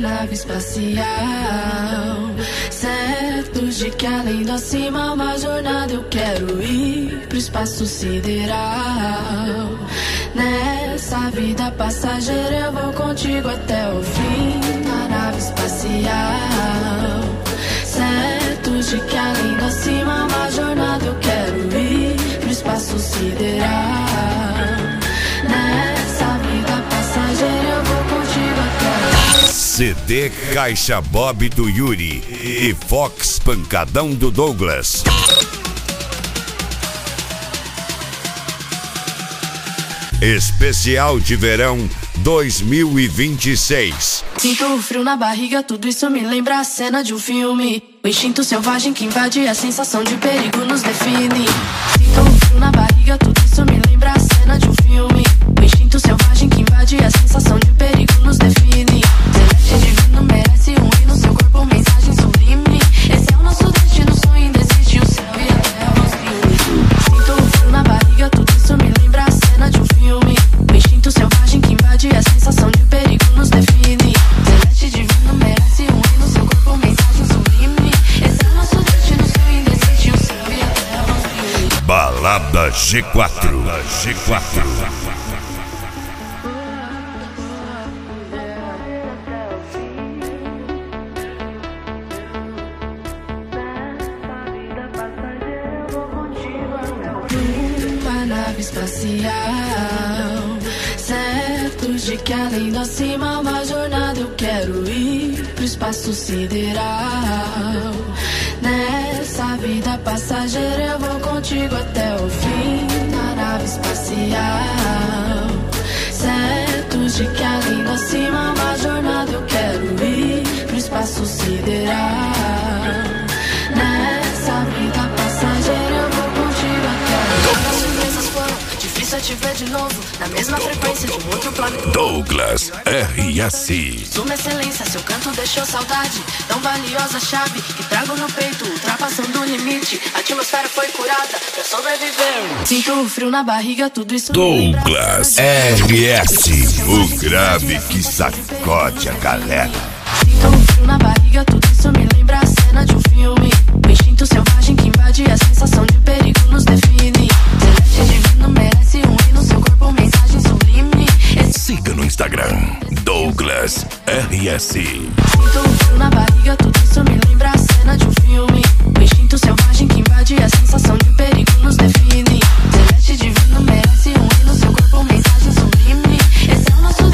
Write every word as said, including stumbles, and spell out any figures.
nave espacial, certo de que além do acima uma jornada eu quero ir pro espaço sideral. Nessa vida passageira eu vou contigo até o fim da nave espacial, certo de que além do acima uma jornada eu quero ir pro espaço sideral. Nessa vida passageira eu vou contigo até o fim. C D Caixa Bob do Yuri e Fox Pancadão do Douglas. Especial de verão dois mil e vinte e seis. Sinto o frio na barriga, tudo isso me lembra a cena de um filme. O instinto selvagem que invade, a sensação de perigo nos define. Sinto o frio na barriga, tudo isso me lembra a cena de um filme. O instinto selvagem que invade, a sensação de perigo nos define. Celeste divino merece um hino, seu corpo mensagem sublime. Esse é o nosso destino, sonho indesiste, o céu e a terra aos filmes. Sinto o frio na barriga, tudo isso me lembra a cena de um filme. O instinto selvagem que invade, a sensação de perigo nos define. Celeste divino merece um hino, seu corpo mensagem sublime. Esse é o nosso destino, sonho indesiste, o céu e a terra aos filmes. Balada G quatro. G quatro. Espacial, certo de que além do acima uma jornada eu quero ir pro espaço sideral. Nessa vida passageira eu vou contigo até o fim da nave espacial, certo de que além do acima uma jornada eu quero ir pro espaço sideral. Nessa vida passageira eu vou contigo até o fim. Difícil é te ver de novo, na mesma frequência de um outro planeta. Douglas R S. Suma excelência, seu canto deixou saudade. Tão valiosa chave que trago no peito, ultrapassando o limite. A atmosfera foi curada pra sobreviver. Sinto o frio na barriga, tudo isso. Douglas R S. O grave que sacode a galera. Sinto o frio na barriga, tudo isso me lembra a cena de um filme. O instinto selvagem que invade, a sensação de perigo nos define. Celeste divino merece um hino, seu corpo mensagem sublime. Esse... Siga no Instagram, Douglas R S. Sinto o frio na barriga, tudo isso me lembra a cena de um filme. O instinto selvagem que invade, a sensação de perigo nos define. Celeste divino merece um hino, seu corpo mensagem sublime. Esse é o nosso